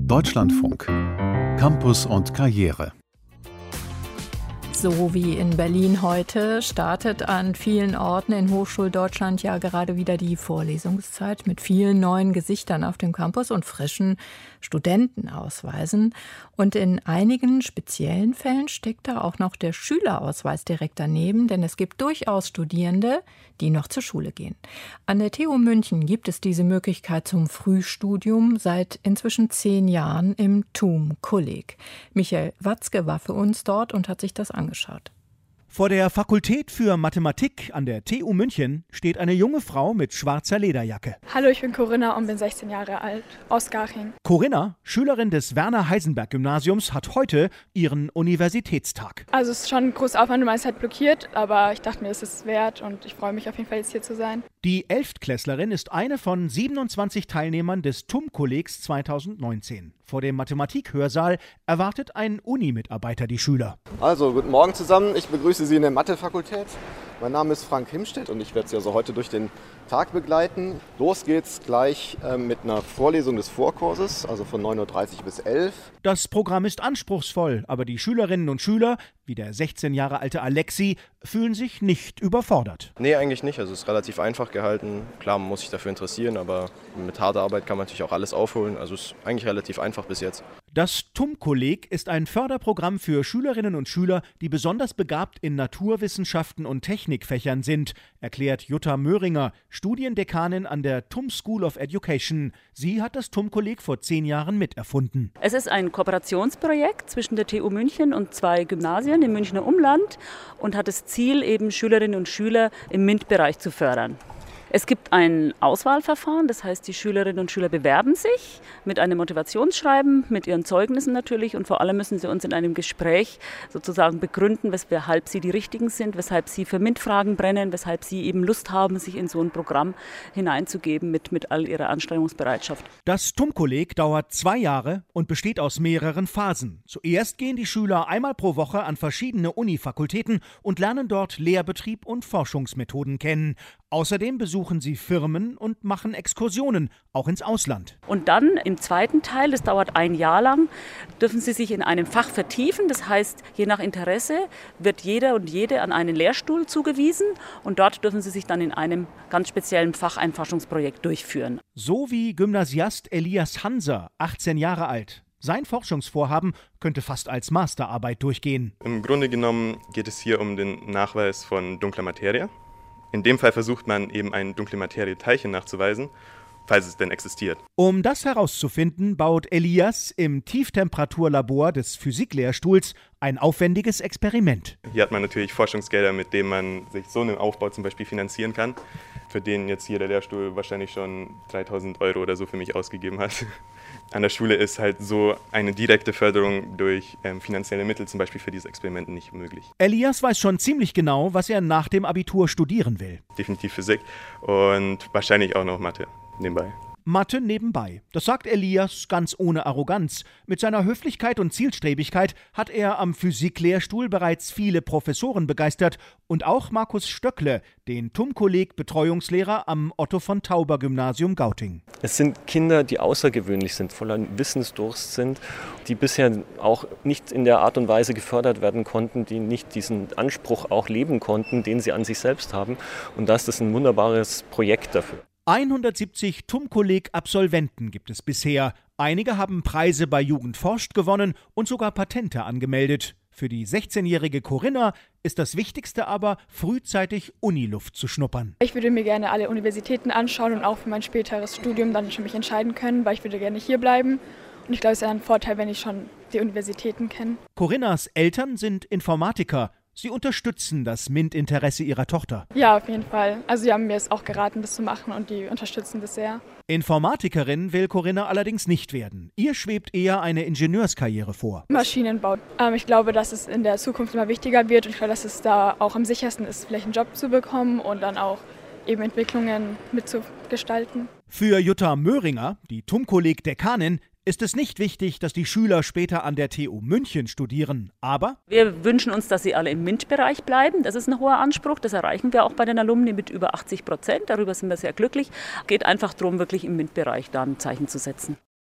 Deutschlandfunk. Campus und Karriere. So wie in Berlin heute startet an vielen Orten in Hochschuldeutschland ja gerade wieder die Vorlesungszeit mit vielen neuen Gesichtern auf dem Campus und frischen Studentenausweisen. Und in einigen speziellen Fällen steckt da auch noch der Schülerausweis direkt daneben, denn es gibt durchaus Studierende, die noch zur Schule gehen. An der TU München gibt es diese Möglichkeit zum Frühstudium seit inzwischen 10 Jahren im TUM-Kolleg. Michael Watzke war für uns dort und hat sich das angeschaut. Vor der Fakultät für Mathematik an der TU München steht eine junge Frau mit schwarzer Lederjacke. Hallo, ich bin Corinna und bin 16 Jahre alt, aus Garching. Corinna, Schülerin des Werner-Heisenberg-Gymnasiums, hat heute ihren Universitätstag. Also es ist schon ein großer Aufwand, man ist halt blockiert, aber ich dachte mir, es ist wert und ich freue mich auf jeden Fall jetzt hier zu sein. Die Elftklässlerin ist eine von 27 Teilnehmern des TUM-Kollegs 2019. Vor dem Mathematik-Hörsaal erwartet ein Uni-Mitarbeiter die Schüler. Also, guten Morgen zusammen. Ich begrüße Sie in der Mathefakultät. Mein Name ist Frank Himstedt und ich werde Sie also heute durch den Tag begleiten. Los geht's gleich mit einer Vorlesung des Vorkurses, also von 9:30 bis 11. Das Programm ist anspruchsvoll, aber die Schülerinnen und Schüler, wie der 16 Jahre alte Alexi, fühlen sich nicht überfordert. Nee, eigentlich nicht. Also es ist relativ einfach gehalten. Klar, man muss sich dafür interessieren, aber mit harter Arbeit kann man natürlich auch alles aufholen. Also es ist eigentlich relativ einfach bis jetzt. Das TUM-Kolleg ist ein Förderprogramm für Schülerinnen und Schüler, die besonders begabt in Naturwissenschaften und Technikfächern sind, erklärt Jutta Möhringer, Studiendekanin an der TUM School of Education. Sie hat das TUM-Kolleg vor 10 Jahren miterfunden. Es ist ein Kooperationsprojekt zwischen der TU München und 2 Gymnasien im Münchner Umland und hat das Ziel, eben Schülerinnen und Schüler im MINT-Bereich zu fördern. Es gibt ein Auswahlverfahren, das heißt, die Schülerinnen und Schüler bewerben sich mit einem Motivationsschreiben, mit ihren Zeugnissen natürlich und vor allem müssen sie uns in einem Gespräch sozusagen begründen, weshalb sie die Richtigen sind, weshalb sie für MINT-Fragen brennen, weshalb sie eben Lust haben, sich in so ein Programm hineinzugeben mit all ihrer Anstrengungsbereitschaft. Das TUM-Kolleg dauert 2 Jahre und besteht aus mehreren Phasen. Zuerst gehen die Schüler einmal pro Woche an verschiedene Unifakultäten und lernen dort Lehrbetrieb und Forschungsmethoden kennen. Außerdem besuchen sie Firmen und machen Exkursionen, auch ins Ausland. Und dann im zweiten Teil, das dauert 1 Jahr lang, dürfen sie sich in einem Fach vertiefen. Das heißt, je nach Interesse wird jeder und jede an einen Lehrstuhl zugewiesen und dort dürfen sie sich dann in einem ganz speziellen Fach ein Forschungsprojekt durchführen. So wie Gymnasiast Elias Hanser, 18 Jahre alt. Sein Forschungsvorhaben könnte fast als Masterarbeit durchgehen. Im Grunde genommen geht es hier um den Nachweis von dunkler Materie. In dem Fall versucht man eben ein dunkle Materie-Teilchen nachzuweisen, falls es denn existiert. Um das herauszufinden, baut Elias im Tieftemperaturlabor des Physiklehrstuhls ein aufwendiges Experiment. Hier hat man natürlich Forschungsgelder, mit denen man sich so einen Aufbau zum Beispiel finanzieren kann, für den jetzt hier der Lehrstuhl wahrscheinlich schon 3.000 € oder so für mich ausgegeben hat. An der Schule ist halt so eine direkte Förderung durch finanzielle Mittel zum Beispiel für diese Experimente nicht möglich. Elias weiß schon ziemlich genau, was er nach dem Abitur studieren will. Definitiv Physik und wahrscheinlich auch noch Mathe nebenbei. Mathe nebenbei. Das sagt Elias ganz ohne Arroganz. Mit seiner Höflichkeit und Zielstrebigkeit hat er am Physiklehrstuhl bereits viele Professoren begeistert und auch Markus Stöckle, den TUM-Kolleg-Betreuungslehrer am Otto-von-Tauber-Gymnasium Gauting. Es sind Kinder, die außergewöhnlich sind, voller Wissensdurst sind, die bisher auch nicht in der Art und Weise gefördert werden konnten, die nicht diesen Anspruch auch leben konnten, den sie an sich selbst haben. Und da ist das ein wunderbares Projekt dafür. 170 TUM-Kolleg-Absolventen gibt es bisher. Einige haben Preise bei Jugend forscht gewonnen und sogar Patente angemeldet. Für die 16-jährige Corinna ist das Wichtigste aber, frühzeitig Uniluft zu schnuppern. Ich würde mir gerne alle Universitäten anschauen und auch für mein späteres Studium dann schon mich entscheiden können, weil ich würde gerne hier bleiben. Und ich glaube, es ist ein Vorteil, wenn ich schon die Universitäten kenne. Corinnas Eltern sind Informatiker. Sie unterstützen das MINT-Interesse ihrer Tochter. Ja, auf jeden Fall. Also sie haben mir es auch geraten, das zu machen und die unterstützen das sehr. Informatikerin will Corinna allerdings nicht werden. Ihr schwebt eher eine Ingenieurskarriere vor. Maschinenbau. Ich glaube, dass es in der Zukunft immer wichtiger wird und ich glaube, dass es da auch am sichersten ist, vielleicht einen Job zu bekommen und dann auch eben Entwicklungen mitzugestalten. Für Jutta Möhringer, die TUM-Kolleg-Dekanin, ist es nicht wichtig, dass die Schüler später an der TU München studieren, aber wir wünschen uns, dass sie alle im MINT-Bereich bleiben. Das ist ein hoher Anspruch, das erreichen wir auch bei den Alumni mit über 80%. Darüber sind wir sehr glücklich. Es geht einfach darum, wirklich im MINT-Bereich da ein Zeichen zu setzen.